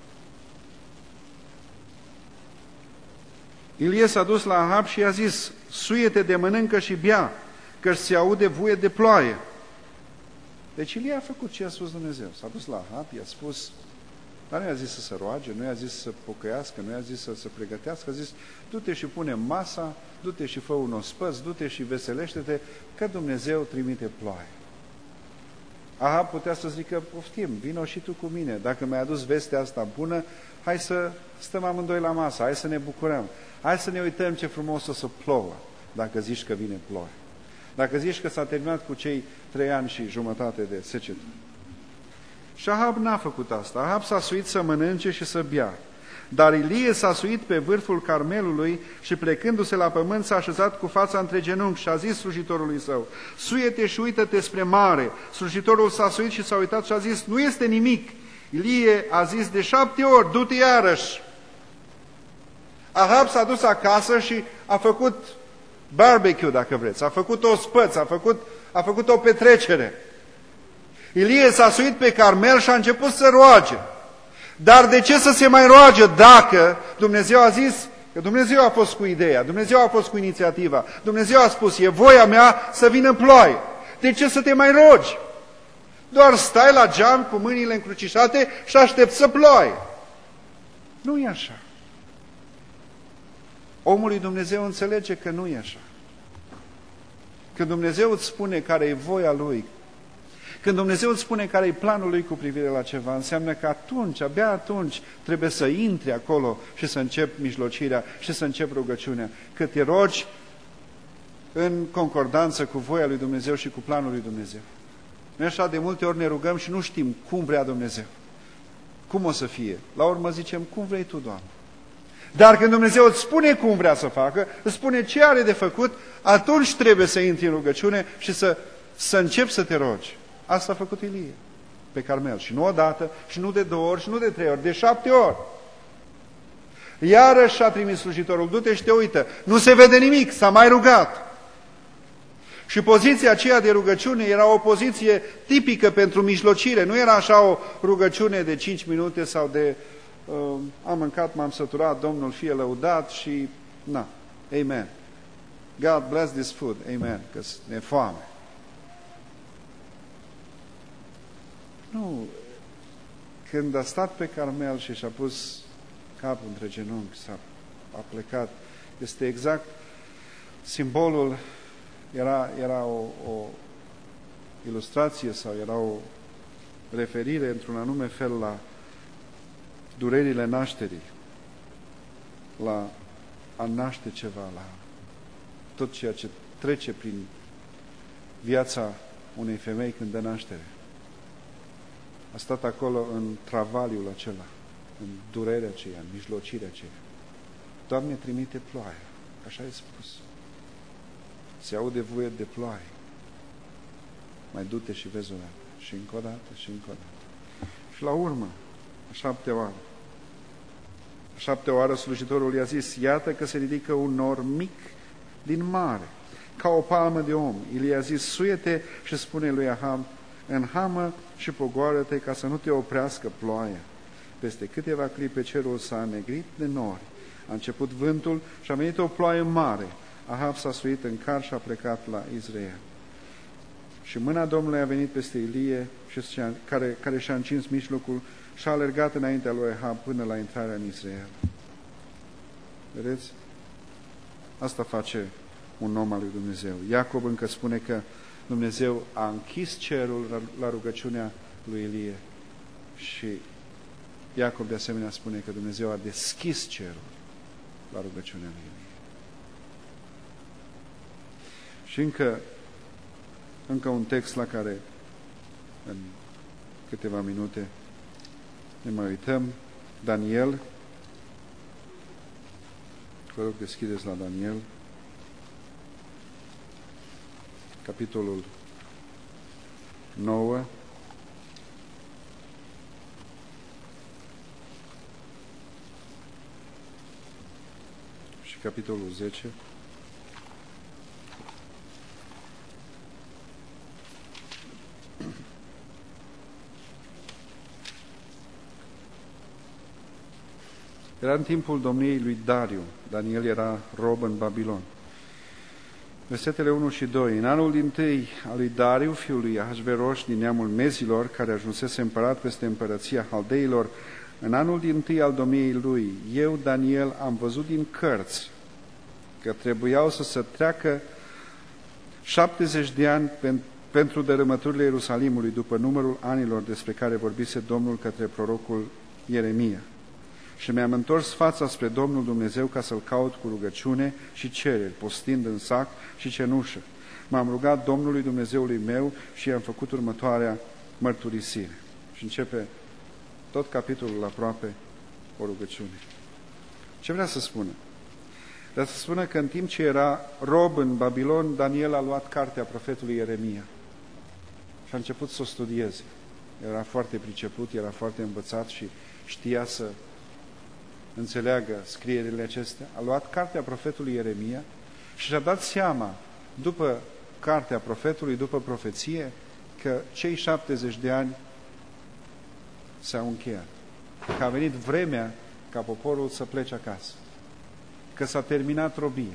Ilie s-a dus la Ahab și i-a zis, suie-te de mănâncă și bea, că se aude vuie de ploaie. Deci Ilie a făcut ce a spus Dumnezeu. S-a dus la Ahab, i-a spus, dar nu i-a zis să se roage, nu i-a zis să pocăiască, nu i-a zis să se pregătească, a zis, du-te și pune masa, du-te și fă un ospăț, du-te și veselește-te, că Dumnezeu trimite ploaie. Ahab putea să zică, poftim, vino și tu cu mine, dacă mi-ai adus vestea asta bună, hai să stăm amândoi la masă, hai să ne bucurăm, hai să ne uităm ce frumos o să plouă, dacă zici că vine ploaie. Dacă zici că s-a terminat cu cei 3 ani și jumătate de secetă. Și Ahab n-a făcut asta. Ahab s-a suit să mănânce și să bea. Dar Ilie s-a suit pe vârful Carmelului și plecându-se la pământ s-a așezat cu fața între genunchi și a zis slujitorului său, suie-te și uită-te spre mare. Slujitorul s-a suit și s-a uitat și a zis, nu este nimic. Ilie a zis de 7 ori, du-te iarăși. Ahab s-a dus acasă și a făcut barbecue, dacă vreți, a făcut ospăț, a făcut o petrecere. Ilie s-a suit pe Carmel și a început să roage. Dar de ce să se mai roage dacă Dumnezeu a zis, că Dumnezeu a fost cu ideea, Dumnezeu a fost cu inițiativa, Dumnezeu a spus, e voia mea să vină ploaie. De ce să te mai rogi? Doar stai la geam cu mâinile încrucișate și aștepți să ploaie. Nu e așa. Omul lui Dumnezeu înțelege că nu e așa. Când Dumnezeu îți spune care e voia Lui, când Dumnezeu îți spune care e planul Lui cu privire la ceva, înseamnă că atunci, abia atunci, trebuie să intri acolo și să începi mijlocirea și să începi rugăciunea. Că te rogi în concordanță cu voia lui Dumnezeu și cu planul lui Dumnezeu. Noi așa de multe ori ne rugăm și nu știm cum vrea Dumnezeu. Cum o să fie? La urmă zicem, cum vrei Tu, Doamne? Dar când Dumnezeu îți spune cum vrea să facă, îți spune ce are de făcut, atunci trebuie să intri în rugăciune și să începi să te rogi. Asta a făcut Ilie pe Carmel. Și nu odată, și nu de 2 ori, și nu de 3 ori, de 7 ori. Iarăși a trimis slujitorul, du-te și te uită. Nu se vede nimic, s-a mai rugat. Și poziția aceea de rugăciune era o poziție tipică pentru mijlocire. Nu era așa o rugăciune de 5 minute sau de am mâncat, m-am săturat, Domnul fie lăudat și na, amen. God bless this food, amen, că ne foame. Nu, când a stat pe Carmel și și-a pus capul între genunchi, a plecat, este exact simbolul, era o ilustrație sau era o referire într-un anume fel la durerile nașterii, la a naște ceva, la tot ceea ce trece prin viața unei femei când dă naștere. A stat acolo în travaliul acela, în durerea aceea, în mijlocirea aceea. Doamne, trimite ploaie, așa e spus. Se aude vuiet de ploaie. Mai du-te și vezi o dată. Și încă o dată, și încă o dată. Și la urmă, a 7-a oară. A 7-a oară slujitorul i-a zis, iată că se ridică un nor mic din mare, ca o palmă de om. El i-a zis, suie-te și spune lui Ahab, înhamă și pogoară-te ca să nu te oprească ploaia. Peste câteva clipe cerul s-a negrit de nori. A început vântul și a venit o ploaie mare. Ahab s-a suit în car și a plecat la Israel. Și mâna Domnului a venit peste Ilie, care și-a încins mijlocul și a alergat înaintea lui Ahab până la intrarea în Israel. Vedeți? Asta face un om al lui Dumnezeu. Iacob încă spune că Dumnezeu a închis cerul la rugăciunea lui Ilie și Iacob de asemenea spune că Dumnezeu a deschis cerul la rugăciunea lui Ilie. Și încă un text la care în câteva minute ne mai uităm. Daniel. Vă rog, deschideți la Daniel. Capitolul 9. Și capitolul 10. Era în timpul domniei lui Dariu. Daniel era rob în Babilon. Versetele 1 și 2. În anul dintâi al lui Dariu, fiul lui Ahasveros, din neamul Mezilor, care ajunsese împărat peste împărăția Haldeilor, în anul dintâi al domniei lui, eu, Daniel, am văzut din cărți că trebuiau să se treacă 70 de ani pentru dărâmăturile Ierusalimului, după numărul anilor despre care vorbise Domnul către prorocul Ieremia. Și mi-am întors fața spre Domnul Dumnezeu ca să-L caut cu rugăciune și cereri, postind în sac și cenușă. M-am rugat Domnului Dumnezeului meu și i-am făcut următoarea mărturisire. Și începe tot capitolul aproape o rugăciune. Ce vrea să spună? Vrea să spună că în timp ce era rob în Babilon, Daniel a luat cartea profetului Ieremia și a început să o studieze. Era foarte priceput, era foarte învățat și știa să înțeleagă scrierile acestea. A luat cartea profetului Ieremia și și-a dat seama, după cartea profetului, după profeție, că cei 70 de ani s-au încheiat. Că a venit vremea ca poporul să plece acasă. Că s-a terminat robia.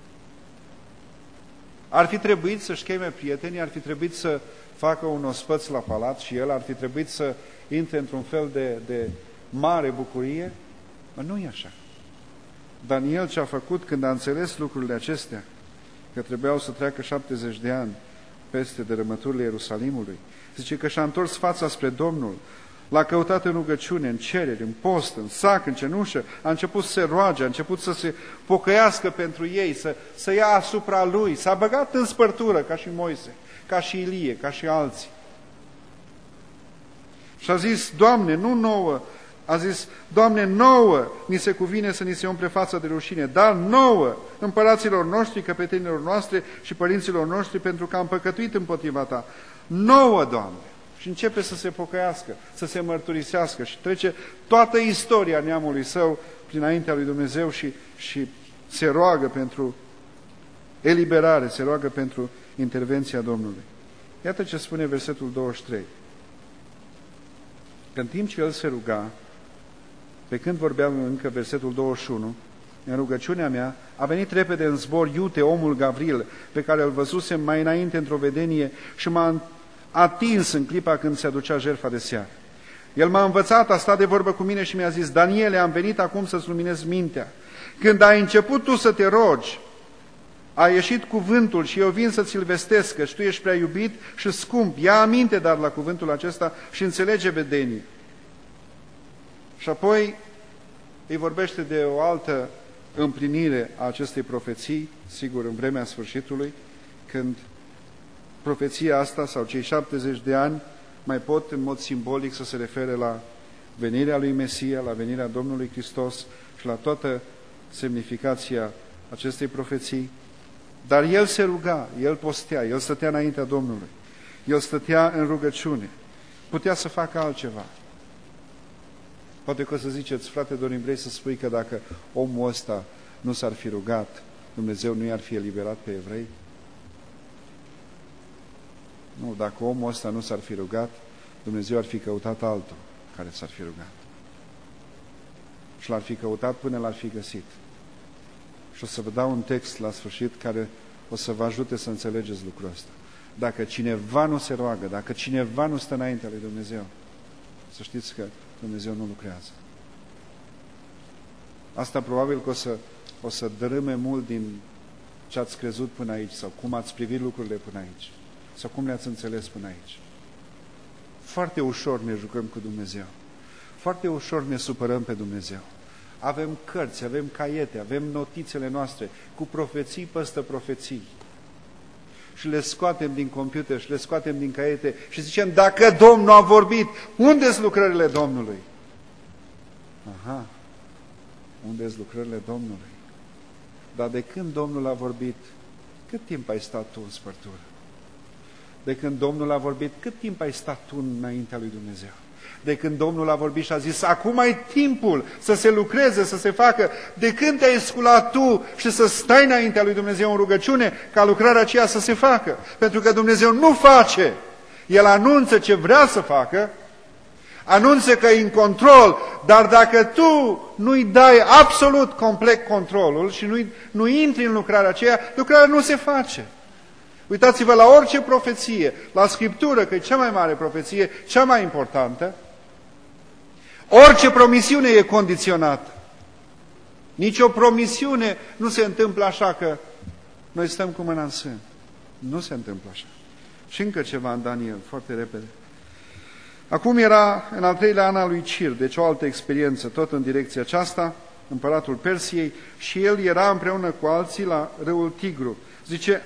Ar fi trebuit să-și cheme prietenii, ar fi trebuit să facă un ospăț la palat și el ar fi trebuit să intre într-un fel de mare bucurie. Dar nu e așa. Daniel ce a făcut când a înțeles lucrurile acestea, că trebuiau să treacă 70 de ani peste dărâmăturile Ierusalimului, zice că și-a întors fața spre Domnul, l-a căutat în rugăciune, în cereri, în post, în sac, în cenușă, a început să se roage, a început să se pocăiască pentru ei, să ia asupra lui, s-a băgat în spărtură, ca și Moise, ca și Ilie, ca și alții. Și a zis, Doamne, nu nouă, a zis, Doamne, nouă ni se cuvine să ni se umple fața de rușine, dar nouă împăraților noștri, căpetenilor noastre și părinților noștri, pentru că am păcătuit împotriva Ta. Nouă, Doamne! Și începe să se pocăiască, să se mărturisească și trece toată istoria neamului său prinaintea lui Dumnezeu și se roagă pentru eliberare, se roagă pentru intervenția Domnului. Iată ce spune versetul 23. Că în timp ce el se ruga, pe când vorbeam încă versetul 21, în rugăciunea mea, a venit repede în zbor Iute, omul Gavril, pe care îl văzusem mai înainte într-o vedenie și m-a atins în clipa când se aducea jertfa de seară. El m-a învățat, a stat de vorbă cu mine și mi-a zis: Daniele, am venit acum să-ți luminez mintea. Când ai început tu să te rogi, a ieșit cuvântul și eu vin să ți-l vestesc, că tu ești prea iubit și scump. Ia aminte, dar, la cuvântul acesta și înțelege vedenie. Și apoi îi vorbește de o altă împlinire a acestei profeții, sigur, în vremea sfârșitului, când profeția asta, sau cei 70 de ani, mai pot în mod simbolic să se refere la venirea lui Mesia, la venirea Domnului Hristos și la toată semnificația acestei profeții. Dar el se ruga, el postea, el stătea înaintea Domnului, el stătea în rugăciune, putea să facă altceva. Poate că o să ziceți: frate Dorin, vrei să spui că dacă omul ăsta nu s-ar fi rugat, Dumnezeu nu i-ar fi eliberat pe evrei? Nu, dacă omul ăsta nu s-ar fi rugat, Dumnezeu ar fi căutat altul care s-ar fi rugat. Și l-ar fi căutat până l-ar fi găsit. Și o să vă dau un text la sfârșit care o să vă ajute să înțelegeți lucrul ăsta. Dacă cineva nu se roagă, dacă cineva nu stă înaintea lui Dumnezeu, să știți că Dumnezeu nu lucrează. Asta probabil că o să dărâme mult din ce ați crezut până aici, sau cum ați privit lucrurile până aici, sau cum le-ați înțeles până aici. Foarte ușor ne jucăm cu Dumnezeu. Foarte ușor ne supărăm pe Dumnezeu. Avem cărți, avem caiete, avem notițele noastre cu profeții peste profeții. Și le scoatem din computer și le scoatem din caiete și zicem: dacă Domnul a vorbit, unde sunt lucrările Domnului? Aha, unde sunt lucrările Domnului? Dar de când Domnul a vorbit, cât timp ai stat tu în spărtură? De când Domnul a vorbit, cât timp ai stat tu înaintea lui Dumnezeu? De când Domnul a vorbit și a zis: acum ai timpul să se lucreze, să se facă, de când te-ai sculat tu și să stai înaintea lui Dumnezeu în rugăciune ca lucrarea aceea să se facă? Pentru că Dumnezeu nu face. El anunță ce vrea să facă, anunță că e în control, dar dacă tu nu-i dai absolut complet controlul și nu intri în lucrarea aceea, lucrarea nu se face. Uitați-vă la orice profeție, la Scriptură, că e cea mai mare profeție, cea mai importantă. Orice promisiune e condiționată. Nici o promisiune nu se întâmplă așa că noi stăm cu mâna în sân. Nu se întâmplă așa. Și încă ceva în Daniel, foarte repede. Acum era în al 3-lea an al lui Cir, deci o altă experiență, tot în direcția aceasta, împăratul Persiei, și el era împreună cu alții la râul Tigru. Zice: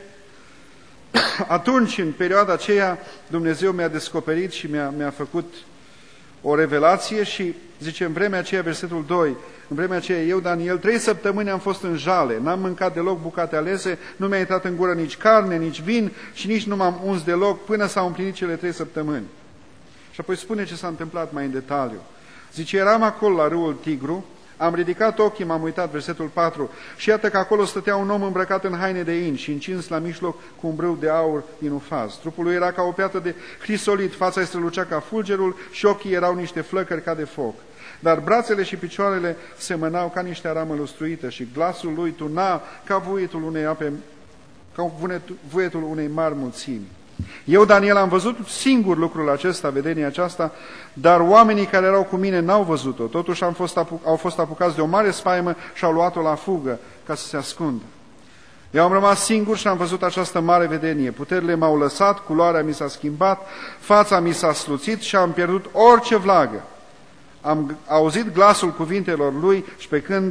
atunci, în perioada aceea, Dumnezeu mi-a descoperit și mi-a făcut o revelație și, zice, în vremea aceea, versetul 2, în vremea aceea, eu, Daniel, 3 săptămâni am fost în jale, n-am mâncat deloc bucate alese, nu mi-a intrat în gură nici carne, nici vin și nici nu m-am uns deloc până s-au împlinit cele 3 săptămâni. Și apoi spune ce s-a întâmplat mai în detaliu. Zice: eram acolo la râul Tigru, am ridicat ochii, m-am uitat, versetul 4, și iată că acolo stătea un om îmbrăcat în haine de in și încins la mijloc cu un brâu de aur din ufaz. Trupul lui era ca o piatră de crisolit, fața îi strălucea ca fulgerul și ochii erau niște flăcări ca de foc. Dar brațele și picioarele semănau ca niște aramă lustruită și glasul lui tuna ca vuietul unei ape, ca vuietul unei mari mulțimi. Eu, Daniel, am văzut singur lucrul acesta, vedenia aceasta, dar oamenii care erau cu mine n-au văzut-o. Totuși au fost apucați de o mare spaimă și au luat-o la fugă ca să se ascundă. Eu am rămas singur și am văzut această mare vedenie. Puterile m-au lăsat, culoarea mi s-a schimbat, fața mi s-a sluțit și am pierdut orice vlagă. Am auzit glasul cuvintelor lui și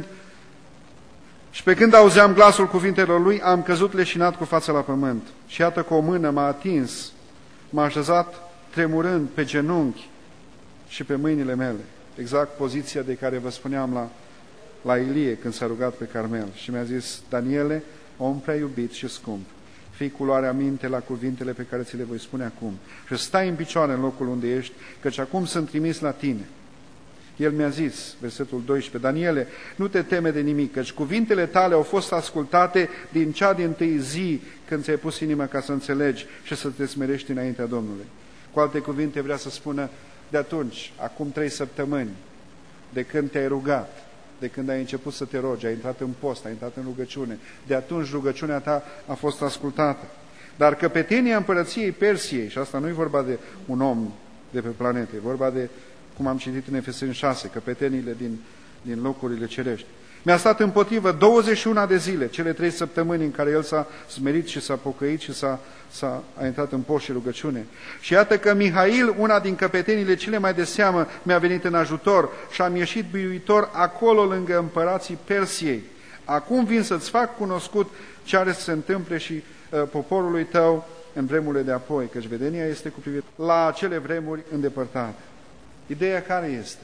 pe când auzeam glasul cuvintelor lui, am căzut leșinat cu fața la pământ. Și iată că o mână m-a atins, m-a așezat tremurând pe genunchi și pe mâinile mele. Exact poziția de care vă spuneam la Ilie când s-a rugat pe Carmel. Și mi-a zis: Daniele, om prea iubit și scump, fii cu luarea minte la cuvintele pe care ți le voi spune acum și stai în picioare în locul unde ești, căci acum sunt trimis la tine. El mi-a zis, versetul 12, Daniele, nu te teme de nimic, căci cuvintele tale au fost ascultate din cea dintâi zi când ți-ai pus inima ca să înțelegi și să te smerești înaintea Domnului. Cu alte cuvinte vrea să spună, de atunci, acum 3 săptămâni, de când te-ai rugat, de când ai început să te rogi, ai intrat în post, ai intrat în rugăciune, de atunci rugăciunea ta a fost ascultată. Dar căpetenia împărăției Persiei, și asta nu e vorba de un om de pe planetă, e vorba de, cum am citit în Efeseni 6, căpeteniile din locurile cerești. Mi-a stat împotrivă 21 de zile, cele 3 săptămâni în care el s-a smerit și s-a pocăit și a intrat în post și rugăciune. Și iată că Mihail, una din căpetenile cele mai de seamă, mi-a venit în ajutor și am ieșit biruitor acolo lângă împărații Persiei. Acum vin să-ți fac cunoscut ce are să se întâmple și poporului tău în vremurile de apoi, căci vedenia este cu privire la acele vremuri îndepărtate. Ideea care este?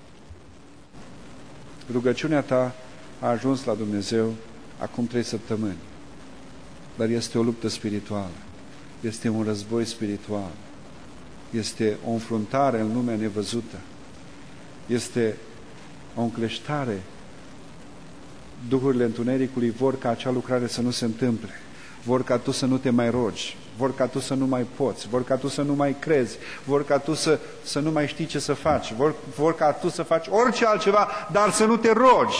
Rugăciunea ta a ajuns la Dumnezeu acum 3 săptămâni, dar este o luptă spirituală, este un război spiritual, este o înfruntare în lumea nevăzută, este o încleștare. Duhurile întunericului vor ca acea lucrare să nu se întâmple, vor ca tu să nu te mai rogi, vor ca tu să nu mai poți, vor ca tu să nu mai crezi, vor ca tu să nu mai știi ce să faci, vor ca tu să faci orice altceva, dar să nu te rogi.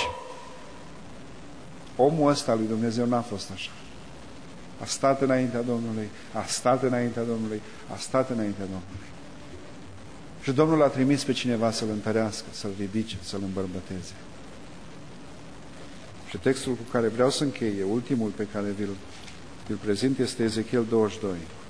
Omul ăsta lui Dumnezeu n-a fost așa. A stat înaintea Domnului, a stat înaintea Domnului, a stat înaintea Domnului. Și Domnul a trimis pe cineva să-l întărească, să-l ridice, să-l îmbărbăteze. Și textul cu care vreau să închei, ultimul pe care vi-l prezint, este Ezechiel 22.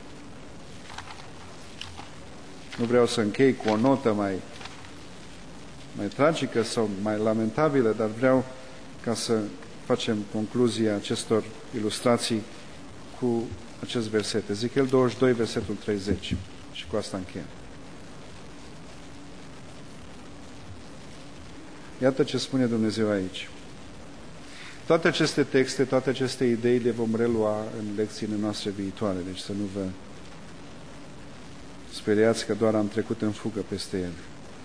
Nu vreau să închei cu o notă mai tragică sau mai lamentabilă, dar vreau ca să facem concluzia acestor ilustrații cu acest verset. Ezechiel 22, versetul 30. Și cu asta încheiem. Iată ce spune Dumnezeu aici. Toate aceste texte, toate aceste idei le vom relua în lecțiile noastre viitoare, deci să nu vă speriați că doar am trecut în fugă peste ele.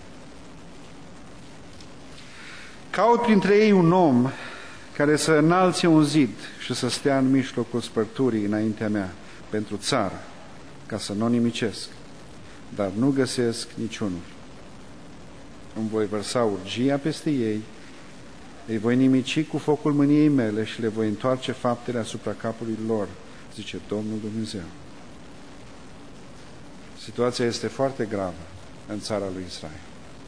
Caut printre ei un om care să înalțe un zid și să stea în mijlocul spărturii înaintea mea pentru țară, ca să nu o nimicesc, dar nu găsesc niciunul. Îmi voi vărsa urgia peste ei, îi voi nimici cu focul mâniei mele și le voi întoarce faptele asupra capului lor, zice Domnul Dumnezeu. Situația este foarte gravă în țara lui Israel.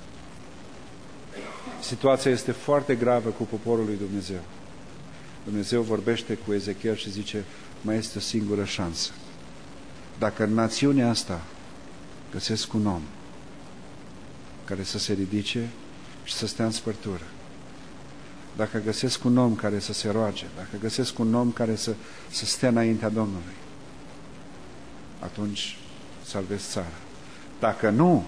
Situația este foarte gravă cu poporul lui Dumnezeu. Dumnezeu vorbește cu Ezechiel și zice, mai este o singură șansă. Dacă în națiunea asta găsesc un om care să se ridice și să stea în spărtură, dacă găsesc un om care să se roage, dacă găsesc un om care să stea înaintea Domnului, atunci salvez țara. Dacă nu,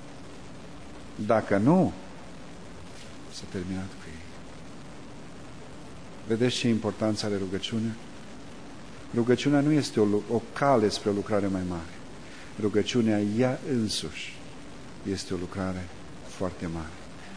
s-a terminat cu ei. Vedeți ce importanță are rugăciunea? Rugăciunea nu este o cale spre o lucrare mai mare. Rugăciunea ea însuși este o lucrare foarte mare.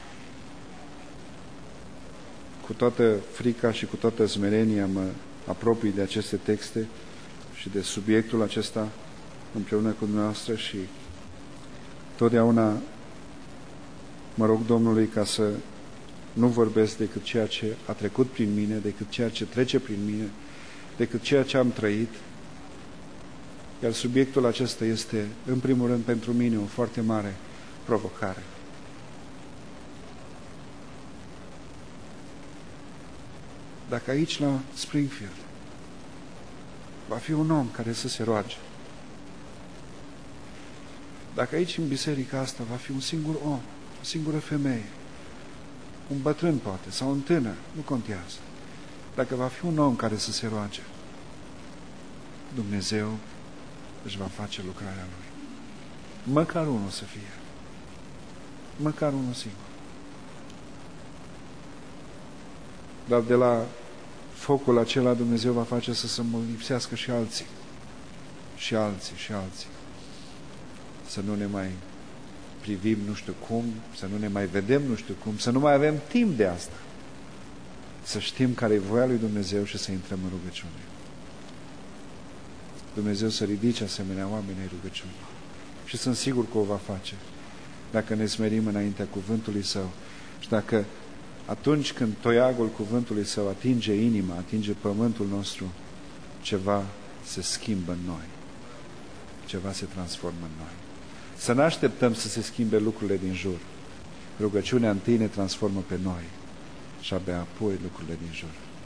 Cu toată frica și cu toată smerenia mă apropii de aceste texte și de subiectul acesta împreună cu dumneavoastră și totdeauna mă rog Domnului ca să nu vorbesc decât ceea ce a trecut prin mine, decât ceea ce trece prin mine, decât ceea ce am trăit. Iar subiectul acesta este, în primul rând, pentru mine o foarte mare provocare. Dacă aici la Springfield va fi un om care să se roage, dacă aici în biserica asta va fi un singur om, o singură femeie, un bătrân poate, sau un tânăr, nu contează. Dacă va fi un om care să se roage, Dumnezeu își va face lucrarea Lui. Măcar unul să fie. Măcar unul singur. Dar de la focul acela Dumnezeu va face să se lipsească și alții. Și alții, și alții. Să nu ne mai privim nu știu cum, să nu ne mai vedem nu știu cum, să nu mai avem timp de asta. Să știm care e voia lui Dumnezeu și să intrăm în rugăciune. Dumnezeu să ridice asemenea oameni ai rugăciunii. Și sunt sigur că o va face. Dacă ne smerim înaintea cuvântului Său și dacă atunci când toiagul cuvântului Său atinge inima, atinge pământul nostru, ceva se schimbă în noi. Ceva se transformă în noi. Să nu așteptăm să se schimbe lucrurile din jur. Rugăciunea întâi ne transformă pe noi și abia apoi lucrurile din jur.